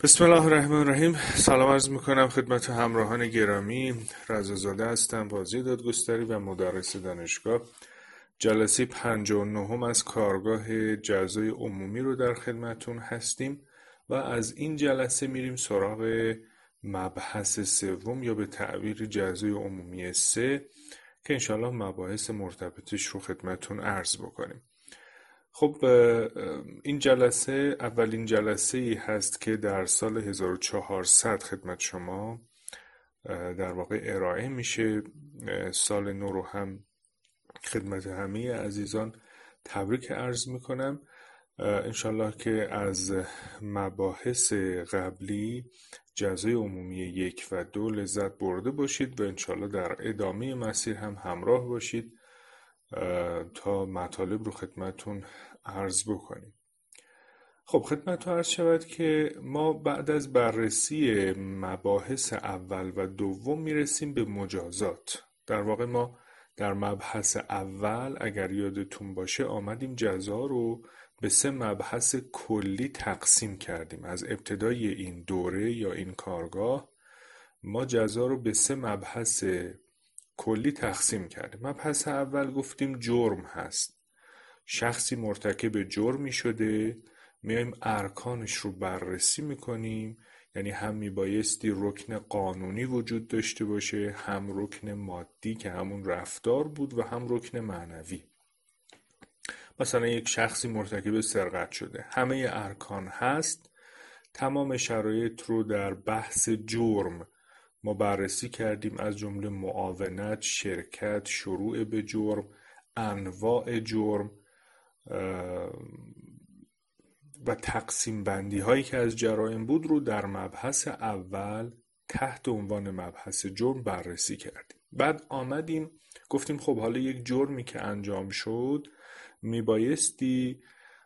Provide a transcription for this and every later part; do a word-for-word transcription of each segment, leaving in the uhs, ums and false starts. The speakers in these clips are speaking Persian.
بسم الله الرحمن الرحیم. سلام عرض میکنم خدمت همراهان گرامی. رضا هستم، بازی دادگستری و مدرس دانشگاه. جلسه پنجاه و نه از کارگاه جزای عمومی رو در خدمتون هستیم و از این جلسه میریم سراغ مبحث سوم یا به تعبیر جزای عمومی سه که انشالله مباحث مرتبطش رو خدمتون عرض بکنیم. خب این جلسه اولین جلسه ای هست که در سال هزار و چهارصد خدمت شما در واقع ارائه میشه. سال نو رو هم خدمت همه عزیزان تبریک عرض میکنم. انشالله که از مباحث قبلی جزای عمومی یک و دو لذت برده باشید و انشالله در ادامه مسیر هم همراه باشید تا مطالب رو خدمتون عرض بکنیم. خب خدمتون عرض شود که ما بعد از بررسی مباحث اول و دوم میرسیم به مجازات. در واقع ما در مبحث اول اگر یادتون باشه آمدیم جزا رو به سه مبحث کلی تقسیم کردیم. از ابتدای این دوره یا این کارگاه ما جزا رو به سه مبحث کلی تقسیم کردیم. مبحث اول گفتیم جرم هست، شخصی مرتکب جرمی شده، میایم ارکانش رو بررسی میکنیم، یعنی هم میبایستی رکن قانونی وجود داشته باشه، هم رکن مادی که همون رفتار بود و هم رکن معنوی. مثلا یک شخصی مرتکب سرقت شده، همه ارکان هست، تمام شرایط رو در بحث جرم ما بررسی کردیم، از جمله معاونت، شرکت، شروع به جرم، انواع جرم و تقسیم بندی هایی که از جرایم بود رو در مبحث اول تحت عنوان مبحث جرم بررسی کردیم. بعد آمدیم گفتیم خب حالا یک جرمی که انجام شد میبایستی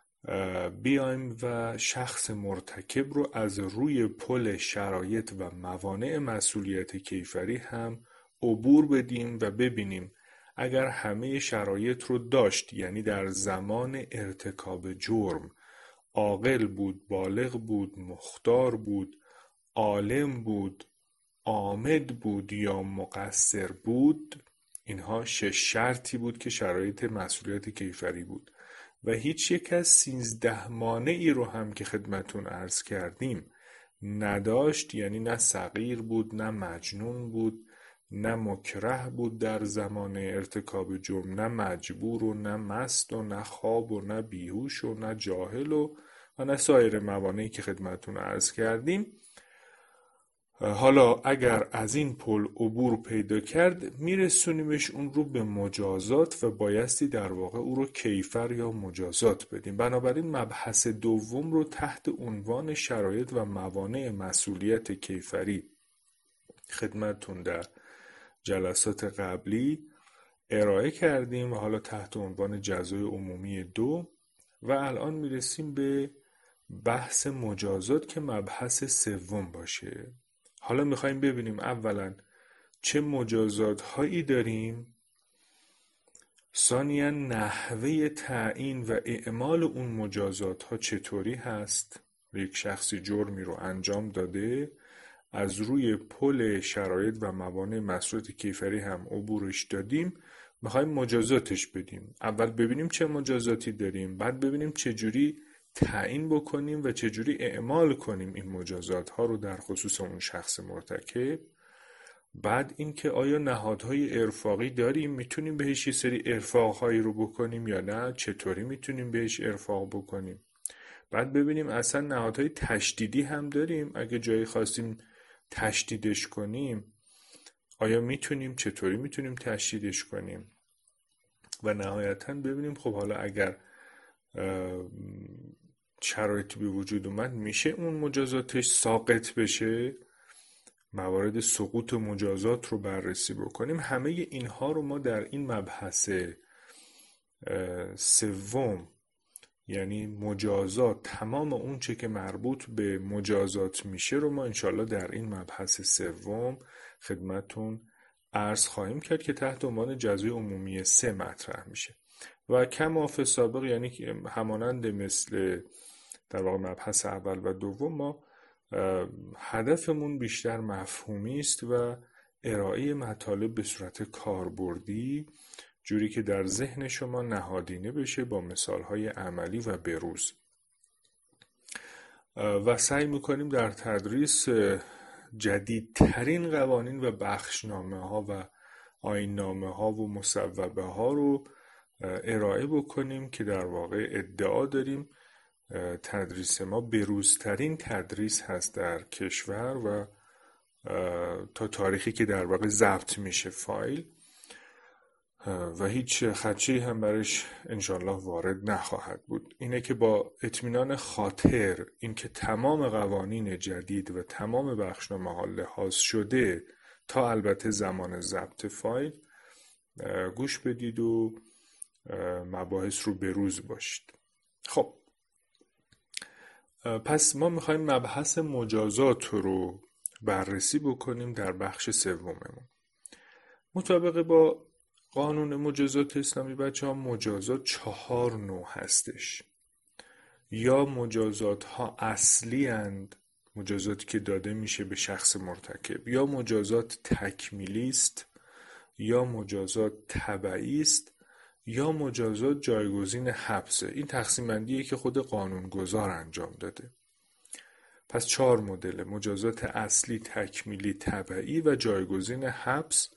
بیایم و شخص مرتکب رو از روی پل شرایط و موانع مسئولیت کیفری هم عبور بدیم و ببینیم اگر همه شرایط رو داشت، یعنی در زمان ارتکاب جرم عاقل بود، بالغ بود، مختار بود، عالم بود، عامد بود یا مقصر بود. اینها شش شرطی بود که شرایط مسئولیت کیفری بود و هیچ یک از سیزده مانعی رو هم که خدمتون عرض کردیم نداشت، یعنی نه صغیر بود، نه مجنون بود، نه مکره بود در زمان ارتکاب جرم، نه مجبور و نه مست و نه خواب و نه بیهوش و نه جاهل و و نه سایر موانعی که خدمتون عرض کردیم. حالا اگر از این پل عبور پیدا کرد میرسونیمش اون رو به مجازات و بایستی در واقع او رو کیفر یا مجازات بدیم. بنابراین مبحث دوم رو تحت عنوان شرایط و موانع مسئولیت کیفری خدمتون در جلسات قبلی ارائه کردیم و حالا تحت عنوان جزای عمومی دو و الان میرسیم به بحث مجازات که مبحث سوم باشه. حالا میخوایم ببینیم اولا چه مجازات هایی داریم، ثانیاً نحوه تعیین و اعمال اون مجازات ها چطوری هست. یک شخصی جرمی رو انجام داده، از روی پل شرایط و موانع مسئولیت کیفری هم عبورش دادیم، میخوایم مجازاتش بدیم. اول ببینیم چه مجازاتی داریم، بعد ببینیم چجوری تعیین بکنیم و چجوری اعمال کنیم این مجازات ها رو در خصوص اون شخص مرتکب. بعد اینکه آیا نهادهای ارفاقی داریم، میتونیم بهش یه سری ارفاق هایی رو بکنیم یا نه، چطوری میتونیم بهش ارفاق بکنیم. بعد ببینیم اصلا نهادهای تشدیدی هم داریم، اگه جایی خواستیم تشدیدش کنیم آیا میتونیم، چطوری میتونیم تشدیدش کنیم. و نهایتاً ببینیم خب حالا اگر شرایطی به وجود اومد میشه اون مجازاتش ساقط بشه، موارد سقوط مجازات رو بررسی بکنیم. همه اینها رو ما در این مبحث سوم یعنی مجازات، تمام اون چه که مربوط به مجازات میشه رو ما انشالله در این مبحث سوم خدمتون عرض خواهیم کرد که تحت عنوان جزای عمومی سه مطرح میشه و کما فی سابق، یعنی همانند مثل در واقع مبحث اول و دوم ما هدفمون بیشتر مفهومی است و ارائه مطالب به صورت کاربردی، جوری که در ذهن شما نهادینه بشه با مثالهای عملی و بروز. و سعی میکنیم در تدریس جدیدترین قوانین و بخشنامه ها و آیین‌نامه ها و مصوبه ها رو ارائه بکنیم که در واقع ادعا داریم تدریس ما بروزترین تدریس هست در کشور و تا تاریخی که در واقع ضبط میشه فایل و هیچ خدشه‌ای هم برش انشالله وارد نخواهد بود. اینه که با اطمینان خاطر اینکه تمام قوانین جدید و تمام بخشنامه ها لحاظ شده تا البته زمان ضبط فایل گوش بدید و مباحث رو بروز باشید. خب پس ما میخوایم مبحث مجازات رو بررسی بکنیم در بخش سوممون. مطابق با قانون مجازات اسلامی بچه ها مجازات چهار نوع هستش. یا مجازات ها اصلی اند، مجازاتی که داده میشه به شخص مرتکب، یا مجازات تکمیلی است، یا مجازات تبعی است، یا مجازات جایگزین حبسه. این تقسیم بندیه که خود قانونگذار انجام داده. پس چهار مدل: مجازات اصلی، تکمیلی، تبعی و جایگزین حبس،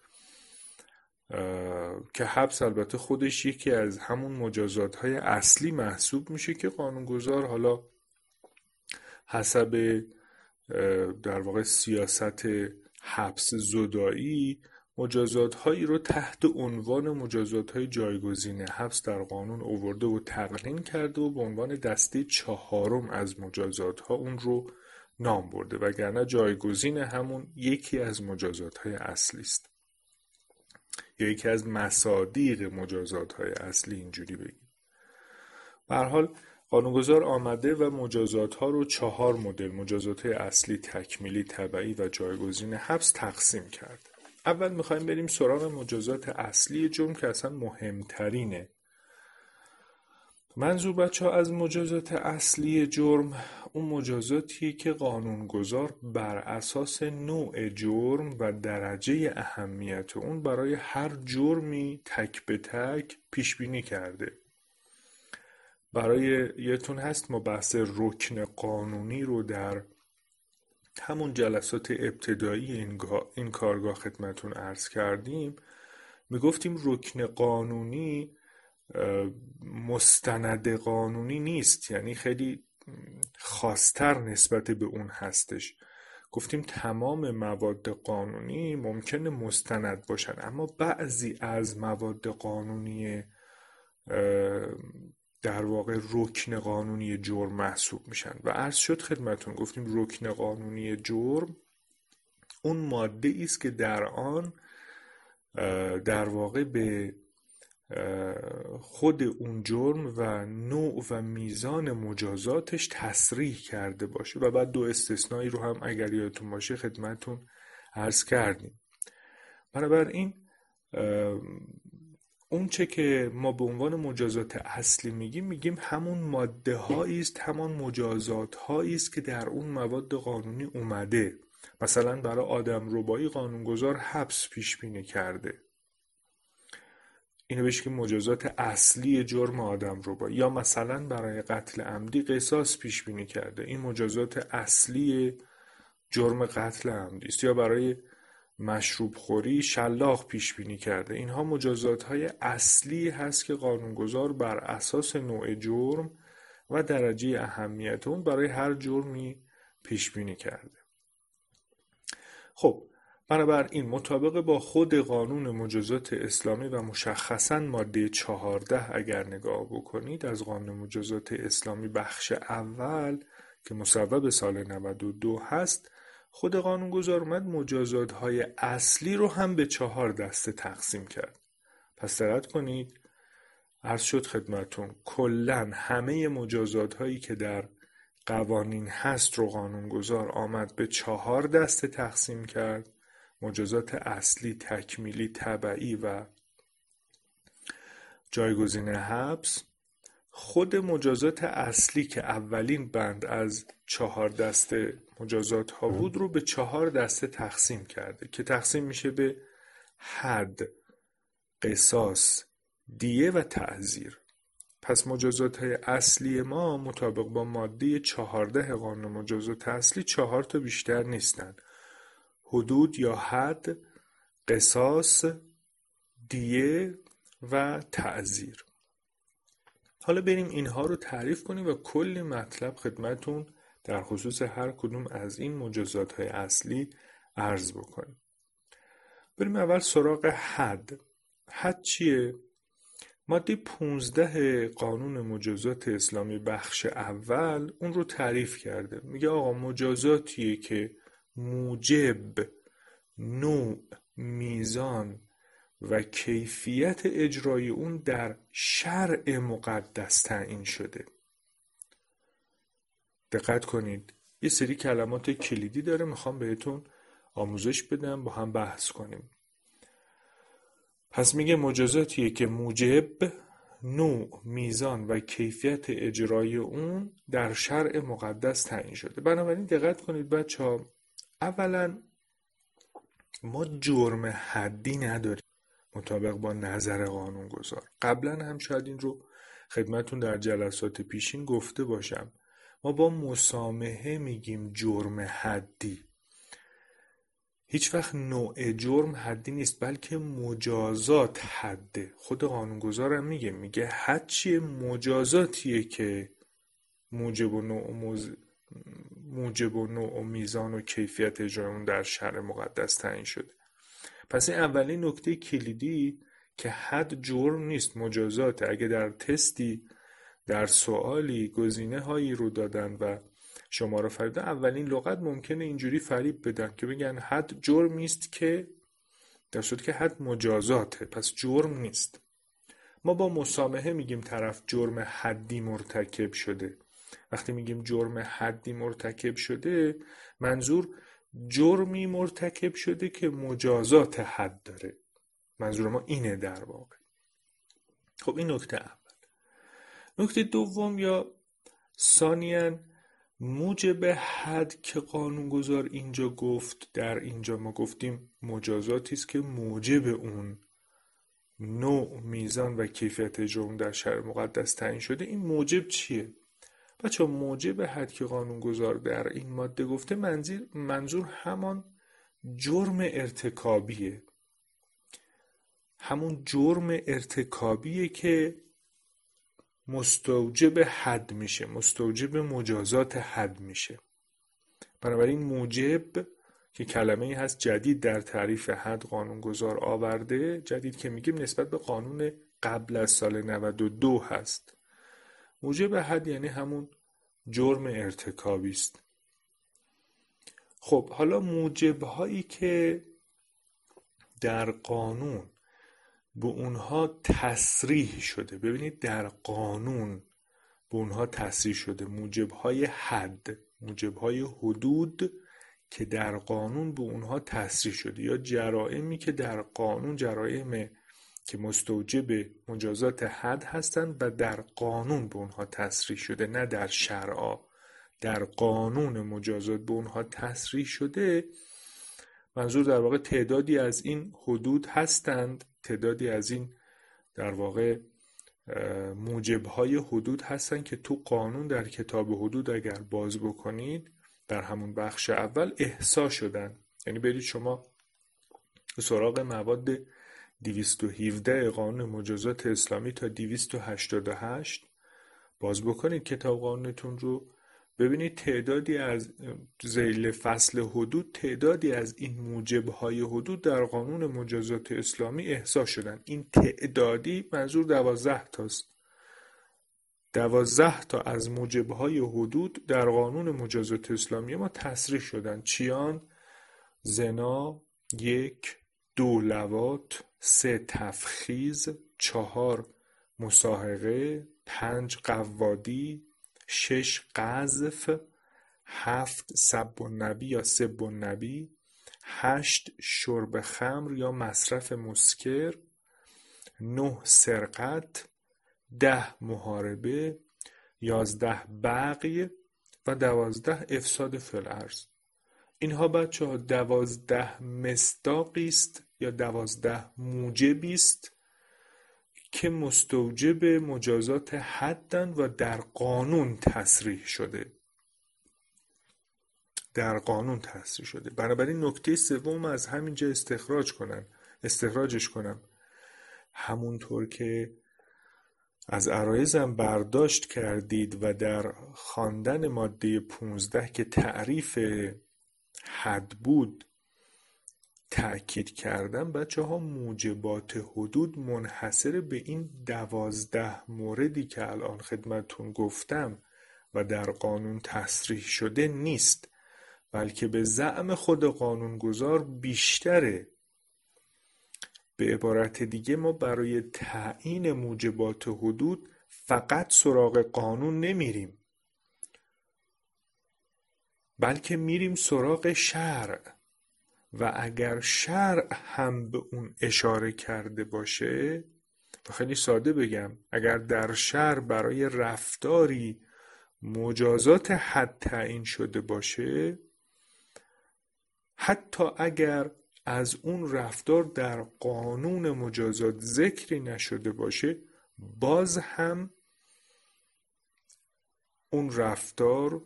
که حبس البته خودش یکی از همون مجازات های اصلی محسوب میشه که قانونگذار حالا حسب در واقع سیاست حبس زدایی مجازات هایی رو تحت عنوان مجازات های جایگزین حبس در قانون آورده و تقنین کرده و به عنوان دسته چهارم از مجازات ها اون رو نام برده، وگرنه جایگزین همون یکی از مجازات های اصلی است یا یکی از مصادیق مجازات های اصلی، اینجوری بگیم. به هر حال قانونگذار آمده و مجازات ها رو چهار مدل: مجازات های اصلی، تکمیلی، تبعی و جایگزین حبس تقسیم کرد. اول میخوایم بریم سراغ مجازات اصلی جرم که اصلا مهمترینه. منظور بچه ها از مجازات اصلی جرم اون مجازاتیه که قانونگذار بر اساس نوع جرم و درجه اهمیت اون برای هر جرمی تک به تک پیش بینی کرده. برای یتون هست ما بحث رکن قانونی رو در همون جلسات ابتدایی این, این کارگاه خدمتون عرض کردیم. میگفتیم رکن قانونی مستند قانونی نیست، یعنی خیلی خاص‌تر نسبت به اون هستش. گفتیم تمام مواد قانونی ممکنه مستند باشن، اما بعضی از مواد قانونی در واقع رکن قانونی جرم محسوب میشن و عرض شد خدمتون، گفتیم رکن قانونی جرم اون ماده است که در آن در واقع به خود اون جرم و نوع و میزان مجازاتش تصریح کرده باشه و بعد دو استثنایی رو هم اگر یادتون باشه خدمتون عرض کردیم. بنابراین اون چه که ما به عنوان مجازات اصلی میگیم میگیم همون ماده هایی است، همون مجازات هایی است که در اون مواد قانونی اومده. مثلا برای آدم ربایی قانونگذار حبس پیش بینی کرده، اینو بهش که مجازات اصلی جرم آدم ربایی. یا مثلا برای قتل عمدی قصاص پیش بینی کرده، این مجازات اصلی جرم قتل عمدی است. یا برای مشروب خوری شلاق پیش بینی کرده. اینها مجازات های اصلی هست که قانونگذار بر اساس نوع جرم و درجه اهمیت اون برای هر جرمی پیش بینی کرده. خب بنابراین مطابق با خود قانون مجازات اسلامی و مشخصاً ماده چهارده اگر نگاه بکنید از قانون مجازات اسلامی بخش اول که مصوب سال نود و دو هست، خود قانونگذار اومد مجازات های اصلی رو هم به چهار دسته تقسیم کرد. پس دقت کنید، عرض شد خدمتون کلاً همه مجازات هایی که در قوانین هست رو قانونگذار آمد به چهار دسته تقسیم کرد: مجازات اصلی، تکمیلی، تبعی و جایگزین حبس. خود مجازات اصلی که اولین بند از چهار دسته مجازات ها بود رو به چهار دسته تقسیم کرده که تقسیم میشه به حد، قصاص، دیه و تعزیر. پس مجازات های اصلی ما مطابق با ماده چهارده قانون مجازات اصلی چهار تا بیشتر نیستن: حدود یا حد، قصاص، دیه و تعزیر. حالا بریم اینها رو تعریف کنیم و کلی مطلب خدمتون در خصوص هر کدوم از این مجازات های اصلی عرض بکنیم. بریم اول سراغ حد. حد چیه؟ ماده پونزده قانون مجازات اسلامی بخش اول اون رو تعریف کرده. میگه آقا مجازاتیه که موجب، نوع، میزان و کیفیت اجرای اون در شرع مقدس تعیین شده. دقت کنید، یه سری کلمات کلیدی داره، میخوام بهتون آموزش بدم، با هم بحث کنیم. پس میگه مجازاتیه که موجب، نوع، میزان و کیفیت اجرای اون در شرع مقدس تعیین شده. بنابراین دقت کنید بچه ها، اولا ما جرم حدی نداریم مطابق با نظر قانونگذار. قبلا هم شاید این رو خدمتون در جلسات پیشین گفته باشم. ما با مسامحه میگیم جرم حدی. هیچ وقت نوع جرم حدی نیست، بلکه مجازات حده. خود قانونگذار هم میگه میگه حد چیه؟ مجازاتیه که موجب و نوع موز... موجب و نوع و میزان و کیفیت اجرای اون در شرع مقدس تعیین شده. پس این اولین نکته کلیدی که حد جرم نیست، مجازات. اگه در تستی، در سوالی گزینه هایی رو دادن و شما رو فریبدن، اولین لغت ممکنه اینجوری فریب بدن که بگن حد جرم نیست، که در صورتی که حد مجازاته، پس جرم نیست. ما با مسامحه میگیم طرف جرم حدی مرتکب شده. وقتی میگیم جرم حدی مرتکب شده، منظور جرمی مرتکب شده که مجازات حد داره. منظور ما اینه در واقع. خب این نکته اول. نکته دوم یا ثانیاً، موجب حد که قانونگذار اینجا گفت، در اینجا ما گفتیم مجازاتی است که موجب اون نوع، میزان و کیفیت اجرا در شرع مقدس تعیین شده. این موجب چیه؟ بچه موجب حد که قانونگذار در این ماده گفته منظور, منظور همان جرم ارتکابیه. همون جرم ارتکابیه که مستوجب حد میشه، مستوجب مجازات حد میشه. بنابراین موجب که کلمه ای هست جدید در تعریف حد قانونگذار آورده، جدید که میگیم نسبت به قانون قبل از سال نود و دو هست. موجب حد یعنی همون جرم ارتکابی است. خب حالا موجب هایی که در قانون به اونها تصریح شده، ببینید در قانون به اونها تصریح شده، موجبهای حد، موجبهای حدود که در قانون به اونها تصریح شده، یا جرائمی که در قانون جرائم که مستوجب مجازات حد هستند و در قانون به اونها تصریح شده، نه در شرع، در قانون مجازات به اونها تصریح شده. منظور در واقع تعدادی از این حدود هستند، تعدادی از این در واقع موجبهای حدود هستند که تو قانون در کتاب حدود اگر باز بکنید در همون بخش اول احصا شدن. یعنی برید شما سراغ مواد دویست و هفده قانون مجازات اسلامی تا دویست و هشتاد و هشت باز بکنید کتاب قانونتون رو، ببینید تعدادی از ذیل فصل حدود، تعدادی از این موجبهای حدود در قانون مجازات اسلامی احصا شدن. این تعدادی منظور دوازده تاست. دوازده تا از موجبهای حدود در قانون مجازات اسلامی ما تصریح شدن. چیان؟ زنا، یک، دو لواط، سه تفخیز، چهار مساحقه، پنج قوادی، شش قذف، هفت سب النبی یا سب النبی، هشت شرب خمر یا مصرف مسکر، نه سرقت، ده محاربه، یازده بغی و دوازده افساد فی الارض. اینها بچه ها دوازده مصداقی است یا دوازده موجبی است که مستوجب مجازات حدن و در قانون تصریح شده. در قانون تصریح شده. بنابراین نکته سوم از همینجا استخراج کنن استخراجش کنم. همونطور که از عرایزم برداشت کردید و در خواندن ماده پونزده که تعریف حد بود تأکید کردم، بچه ها موجبات حدود منحصر به این دوازده موردی که الان خدمتون گفتم و در قانون تصریح شده نیست، بلکه به زعم خود قانونگذار بیشتره. به عبارت دیگه ما برای تعیین موجبات حدود فقط سراغ قانون نمیریم، بلکه میریم سراغ شرع. و اگر شرع هم به اون اشاره کرده باشه، و خیلی ساده بگم، اگر در شرع برای رفتاری مجازات حد تعیین شده باشه، حتی اگر از اون رفتار در قانون مجازات ذکری نشده باشه، باز هم اون رفتار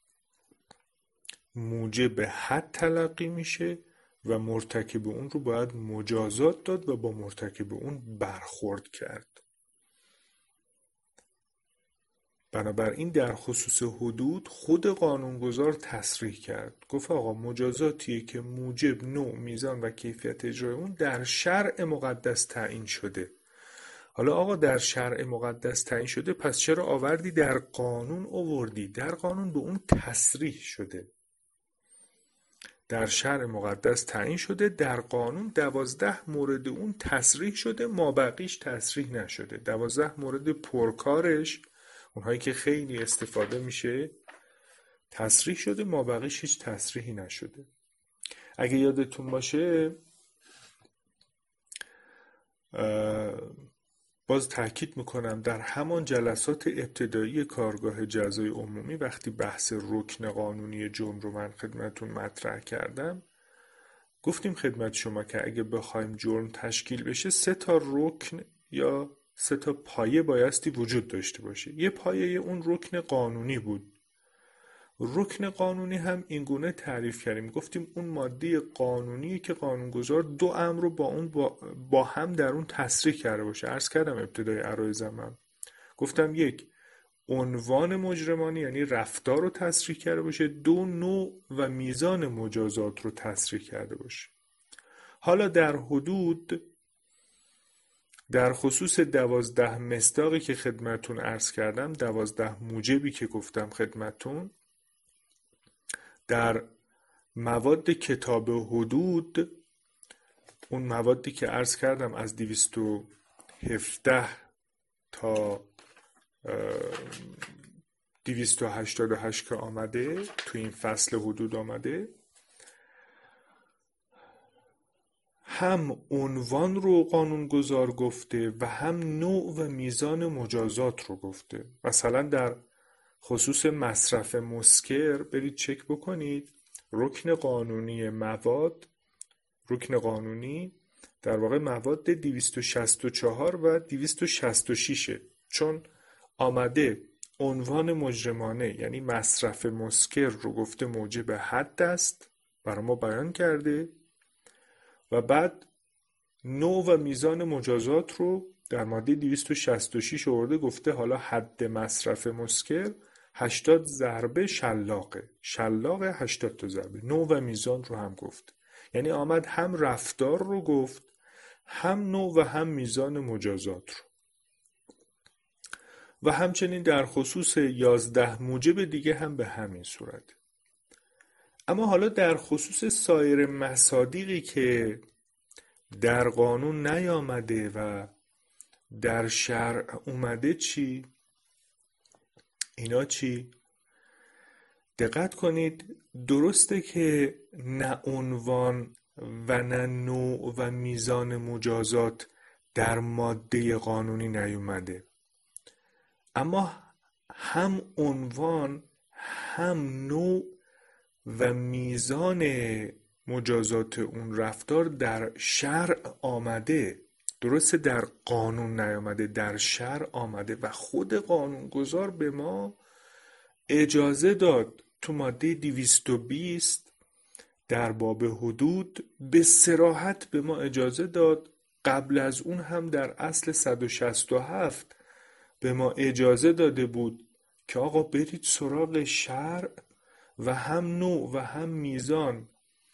موجب حد تلقی میشه و مرتکب اون رو باید مجازات داد و با مرتکب اون برخورد کرد. بنابراین در خصوص حدود خود قانونگذار تصریح کرد، گفت آقا مجازاتیه که موجب، نوع، میزان و کیفیت اجرای اون در شرع مقدس تعیین شده. حالا آقا در شرع مقدس تعیین شده، پس چرا آوردی در قانون آوردی؟ در قانون به اون تصریح شده. در شرع مقدس تعیین شده، در قانون دوازده مورد اون تصریح شده، مابقیش تصریح نشده. دوازده مورد پرکارش، اونهایی که خیلی استفاده میشه، تصریح شده، مابقیش هیچ تصریحی نشده. اگه یادتون باشه، باز تأکید میکنم در همان جلسات ابتدایی کارگاه جزای عمومی وقتی بحث رکن قانونی جرم رو من خدمتون مطرح کردم، گفتیم خدمت شما که اگه بخوایم جرم تشکیل بشه سه تا رکن یا سه تا پایه بایستی وجود داشته باشه. یه پایه اون رکن قانونی بود. رکن قانونی هم اینگونه تعریف کردیم، گفتیم اون ماده قانونی که قانونگذار دو امر رو با اون با, با هم در اون تصریح کرده باشه. عرض کردم ابتدای عرایزم هم گفتم یک، عنوان مجرمانی یعنی رفتار رو تصریح کرده باشه، دو، نوع و میزان مجازات رو تصریح کرده باشه. حالا در حدود، در خصوص دوازده مصداقی که خدمتون عرض کردم، دوازده موجبی که گفتم خدمتون، در مواد کتاب حدود، اون موادی که عرض کردم از دویست و هفده تا دویست و هشتاد و هشت که آمده تو این فصل حدود آمده، هم عنوان رو قانونگذار گفته و هم نوع و میزان مجازات رو گفته. مثلا در خصوص مصرف مسکر برید چک بکنید، رکن قانونی مواد، رکن قانونی در واقع مواد دویست و شصت و چهار و دویست و شصت و شش، چون آمده عنوان مجرمانه یعنی مصرف مسکر رو گفته موجب حد است، برای ما بیان کرده، و بعد نوع و میزان مجازات رو در ماده دویست و شصت و شش آورده، گفته حالا حد مصرف مسکر هشتاد ضربه شلاقه، شلاقه هشتاد تا ضربه، نوع و میزان رو هم گفت. یعنی آمد هم رفتار رو گفت، هم نوع و هم میزان مجازات رو. و همچنین در خصوص یازده موجب دیگه هم به همین صورت. اما حالا در خصوص سایر مصادیقی که در قانون نیامده و در شرع اومده چی؟ اینا چی؟ دقت کنید، درسته که نه عنوان و نه نوع و میزان مجازات در ماده قانونی نیومده، اما هم عنوان هم نوع و میزان مجازات اون رفتار در شرع آمده. درسته در قانون نیامده، در شرع آمده و خود قانونگذار به ما اجازه داد تو ماده دویست و بیست در باب حدود به صراحت به ما اجازه داد. قبل از اون هم در اصل صد و شصت و هفت به ما اجازه داده بود که آقا برید سراغ شرع و هم نوع و هم میزان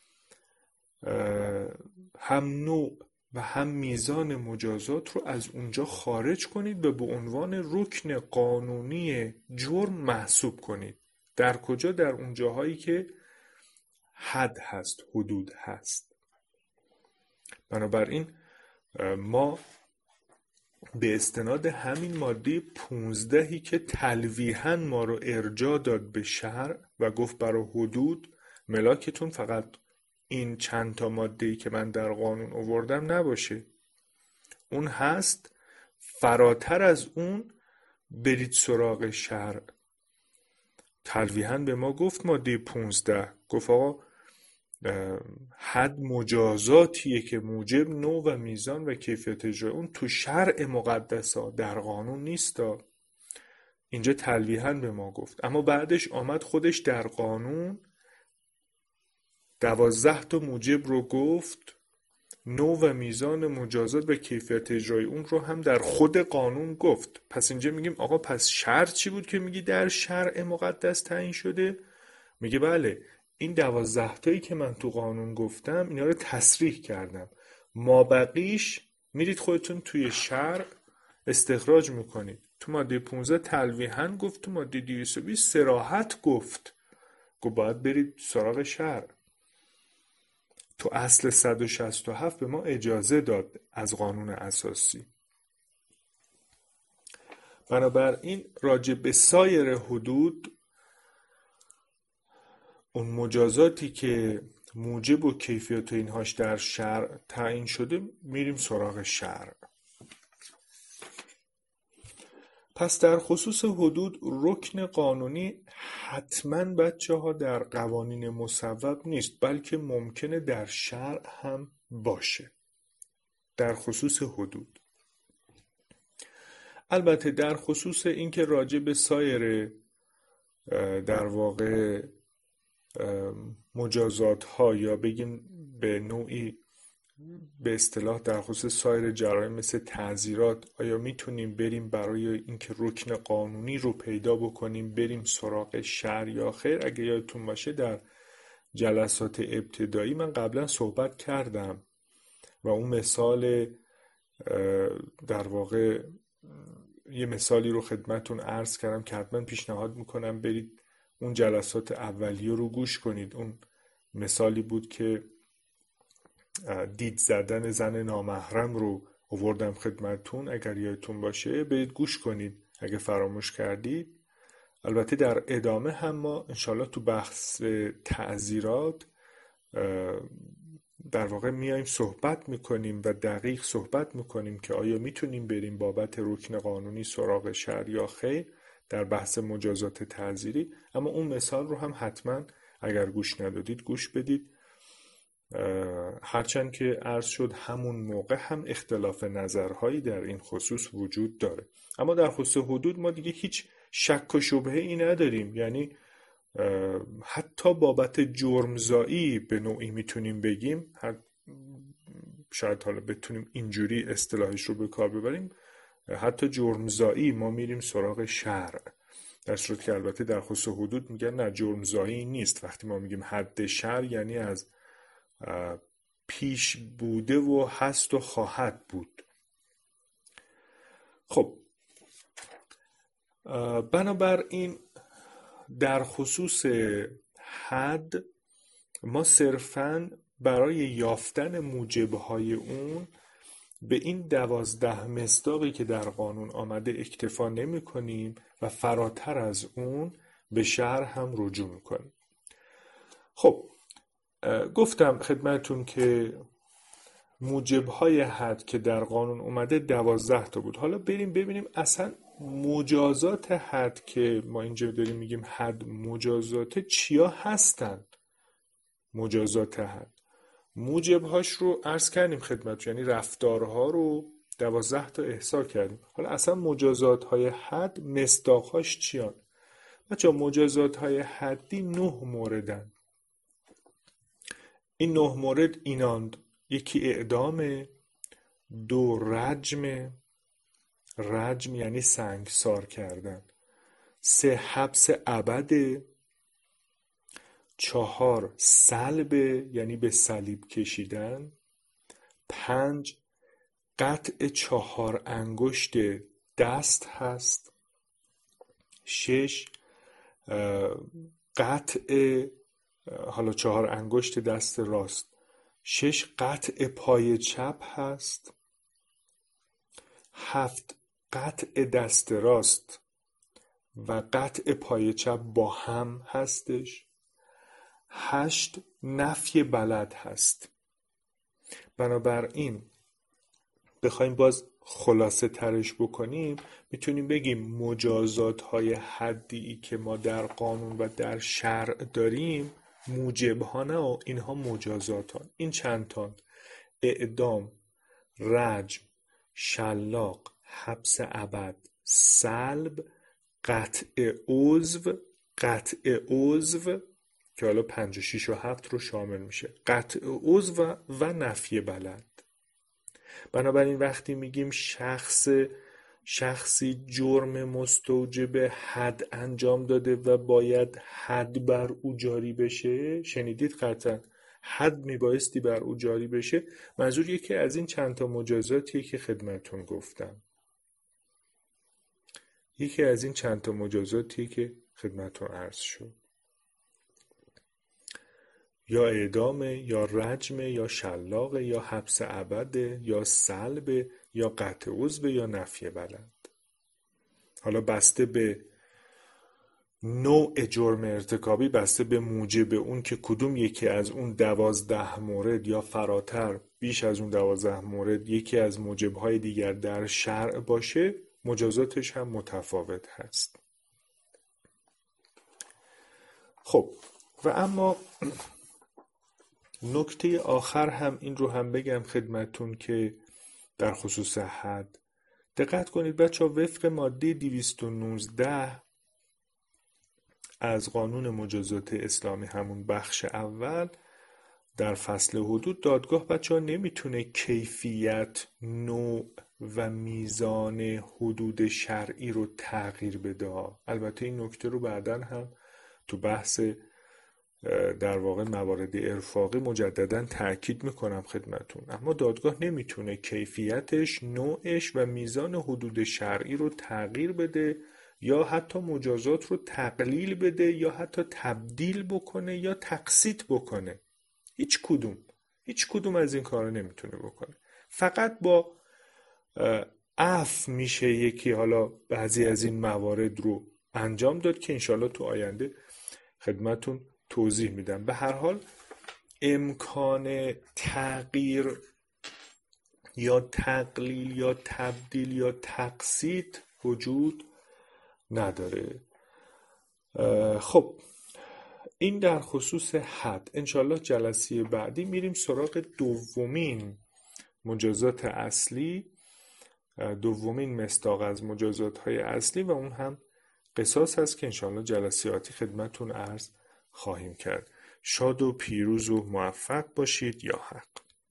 هم نوع و هم میزان مجازات رو از اونجا خارج کنید و به عنوان رکن قانونی جرم محسوب کنید. در کجا؟ در اون جاهایی که حد هست، حدود هست. بنابراین ما به استناد همین ماده پونزدهی که تلویحاً ما رو ارجاع داد به شرع و گفت برای حدود ملاکتون فقط این چند تا ماده‌ای که من در قانون آوردم نباشه، اون هست، فراتر از اون برید سراغ شرع. تلویحاً به ما گفت ماده پونزده، گفت آقا حد مجازاتیه که موجب نوع و میزان و کیفیت اجرا اون تو شرع مقدسا، در قانون نیستا. اینجا تلویحاً به ما گفت، اما بعدش آمد خودش در قانون دوازده تا موجب رو گفت، نوع و میزان مجازات و کیفیت اجرای اون رو هم در خود قانون گفت. پس اینجا میگیم آقا پس شرط چی بود که میگی در شرع مقدس تعیین شده؟ میگه بله، این دوازده تایی که من تو قانون گفتم اینا رو تصریح کردم، ما بقیش میرید خودتون توی شرع استخراج میکنید. تو ماده پونزده تلویحاً گفت، تو ماده دویست و بیست صراحت گفت گفت باید برید سراغ شرع. تو اصل صد و شصت و هفت به ما اجازه داد از قانون اساسی. بنابراین راجع به سایر حدود، اون مجازاتی که موجب و کیفیت اینهاش در شرع تعیین شده، میریم سراغ شرع. پس در خصوص حدود رکن قانونی حتما بچه ها در قوانین مصوب نیست، بلکه ممکنه در شرع هم باشه در خصوص حدود. البته در خصوص اینکه راجع به سایر در واقع مجازات ها یا بگیم به نوعی به اصطلاح در خصوص سایر جرایم مثل تعزیرات، آیا میتونیم بریم برای اینکه رکن قانونی رو پیدا بکنیم بریم سراغ شرع یا خیر؟ اگه یادتون باشه در جلسات ابتدایی من قبلا صحبت کردم و اون مثال در واقع یه مثالی رو خدمتون عرض کردم که حتما پیشنهاد میکنم برید اون جلسات اولیه رو گوش کنید. اون مثالی بود که دید زدن زن نامحرم رو آوردم خدمتون. اگر یادتون باشه برید گوش کنید اگه فراموش کردید. البته در ادامه هم ما انشالله تو بحث تعزیرات در واقع میایم صحبت میکنیم و دقیق صحبت میکنیم که آیا میتونیم بریم بابت رکن قانونی سراغ شرع یا خیر در بحث مجازات تعزیری. اما اون مثال رو هم حتما اگر گوش ندادید گوش بدید، هرچند که عرض شد همون موقع هم اختلاف نظرهایی در این خصوص وجود داره. اما در خصوص حدود ما دیگه هیچ شک و شبهه ای نداریم، یعنی حتی بابت جرمزایی به نوعی میتونیم بگیم، شاید حالا بتونیم اینجوری اصطلاحش رو به کار ببریم، حتی جرمزایی ما میریم سراغ شرع، در صورتی که البته در خصوص حدود میگن نه جرمزایی نیست. وقتی ما میگیم حد شرع یعنی از پیش بوده و هست و خواهد بود. خب بنابراین در خصوص حد ما صرفاً برای یافتن موجبهای اون به این دوازده مصداقی که در قانون آمده اکتفا نمی کنیم و فراتر از اون به شرع هم رجوع می کنیم. خب گفتم خدمتون که موجبهای حد که در قانون اومده دوازده تا بود. حالا بریم ببینیم اصلا مجازات حد که ما اینجا داریم میگیم حد مجازات چیا هستن؟ مجازات حد موجبهاش رو عرض کردیم خدمت، یعنی رفتارها رو دوازده تا احصا کردیم. حالا اصلا مجازات های حد مصداقهاش چیان؟ بچه مجازات های حدی نه موردن. این نه مورد ایناند: یکی اعدامه، دو رجم، رجم یعنی سنگسار کردن، سه حبس ابده، چهار صلب یعنی به صلیب کشیدن، پنج قطع چهار انگشت دست هست، شش قطع حالا چهار انگشت دست راست، شش قطع پای چپ هست، هفت قطع دست راست و قطع پای چپ با هم هستش، هشت نفی بلد هست. بنابراین بخوایم باز خلاصه ترش بکنیم میتونیم بگیم مجازات های حدی که ما در قانون و در شرع داریم موجب ها نه و اینها مجازات ها. این چند تا: اعدام، رجم، شلاق، حبس ابد، صلب، قطع عضو، قطع عضو که حالا پنج و شیش و هفت رو شامل میشه، قطع عضو و, و نفی بلد. بنابراین وقتی میگیم شخص شخصی جرم مستوجب حد انجام داده و باید حد بر او جاری بشه، شنیدید قطعا حد میبایستی بر او جاری بشه، منظور یکی از این چند تا مجازاتیه که خدمتون گفتم. یکی از این چند تا مجازاتیه که خدمتون عرض شد، یا اعدامه، یا رجمه، یا شلاقه، یا حبس ابده، یا صلبه، یا قطع عضو، یا نفی بلد. حالا بسته به نوع جرم ارتکابی، بسته به موجب اون که کدوم یکی از اون دوازده مورد یا فراتر بیش از اون دوازده مورد یکی از موجبهای دیگر در شرع باشه، مجازاتش هم متفاوت هست. خب و اما نکته آخر هم این رو هم بگم خدمتون که در خصوص حد دقت کنید بچه ها، وفق ماده دویست و نوزده از قانون مجازات اسلامی، همون بخش اول در فصل حدود، دادگاه بچه ها نمیتونه کیفیت، نوع و میزان حدود شرعی رو تغییر بده. البته این نکته رو بعداً هم تو بحث در واقع موارد ارفاقی مجددا تأکید میکنم خدمتون، اما دادگاه نمیتونه کیفیتش، نوعش و میزان حدود شرعی رو تغییر بده یا حتی مجازات رو تقلیل بده یا حتی تبدیل بکنه یا تقسیط بکنه. هیچ کدوم هیچ کدوم از این کارا نمیتونه بکنه. فقط با عفو میشه یکی حالا بعضی از این موارد رو انجام داد که انشالله تو آینده خدمتون توضیح میدم. به هر حال امکان تغییر یا تقلیل یا تبدیل یا تقسیط وجود نداره. خب این در خصوص حد. انشالله جلسه بعدی میریم سراغ دومین مجازات اصلی، دومین مصداق از مجازات های اصلی و اون هم قصاص هست که انشالله جلسه آتی خدمتون عرض خواهیم کرد. شاد و پیروز و موفق باشید. یا حق.